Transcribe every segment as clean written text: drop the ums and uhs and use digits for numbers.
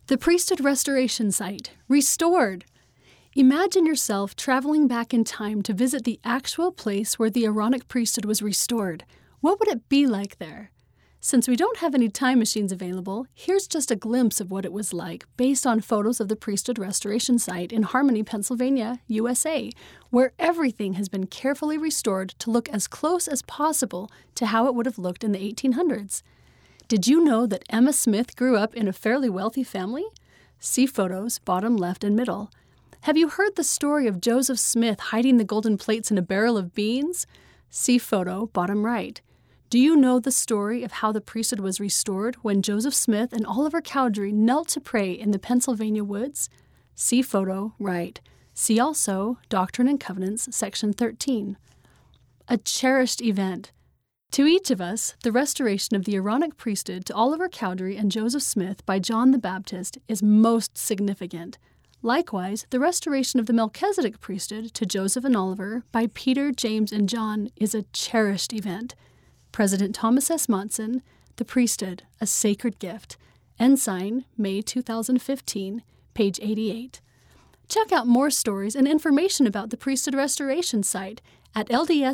The Priesthood Restoration Site, restored. Imagine yourself traveling back in time to visit the actual place where the Aaronic priesthood was restored. What would it be like there? Since we don't have any time machines available, here's just a glimpse of what it was like based on photos of the Priesthood Restoration Site in Harmony, Pennsylvania, USA, where everything has been carefully restored to look as close as possible to how it would have looked in the 1800s. Did you know that Emma Smith grew up in a fairly wealthy family? See photos, bottom left and middle. Have you heard the story of Joseph Smith hiding the golden plates in a barrel of beans? See photo, bottom right. Do you know the story of how the priesthood was restored when Joseph Smith and Oliver Cowdery knelt to pray in the Pennsylvania woods? See photo, right. See also Doctrine and Covenants, section 13. A cherished event. To each of us, the restoration of the Aaronic priesthood to Oliver Cowdery and Joseph Smith by John the Baptist is most significant. Likewise, the restoration of the Melchizedek priesthood to Joseph and Oliver by Peter, James, and John is a cherished event. President Thomas S. Monson, The Priesthood, A Sacred Gift. Ensign, May 2015, page 88. Check out more stories and information about the Priesthood Restoration Site at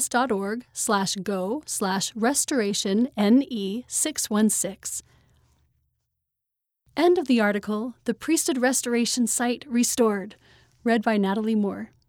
lds.org/go/restoration-NE616. End of the article, The Priesthood Restoration Site Restored, read by Natalie Moore.